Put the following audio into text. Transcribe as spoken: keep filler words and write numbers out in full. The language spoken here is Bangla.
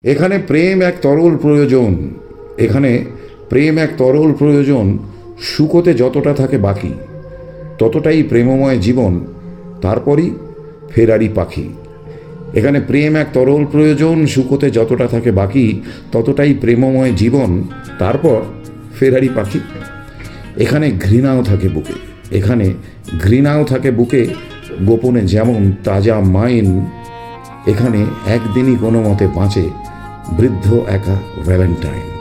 এখানে প্রেম এক তরল প্রয়োজন, এখানে প্রেম এক তরল প্রয়োজন, শুকোতে যতটা থাকে বাকি ততটাই প্রেমময় জীবন, তারপরই ফেরারি পাখি। এখানে প্রেম এক তরল প্রয়োজন, শুকোতে যতটা থাকে বাকি ততটাই প্রেমময় জীবন, তারপর ফেরারি পাখি। এখানে ঘৃণাও থাকে বুকে, এখানে ঘৃণাও থাকে বুকে, গোপনে যেমন তাজা মাইন। এখানে একদিনই কোনো মতে বাঁচে বৃদ্ধ একা ভ্যালেন্টাইন।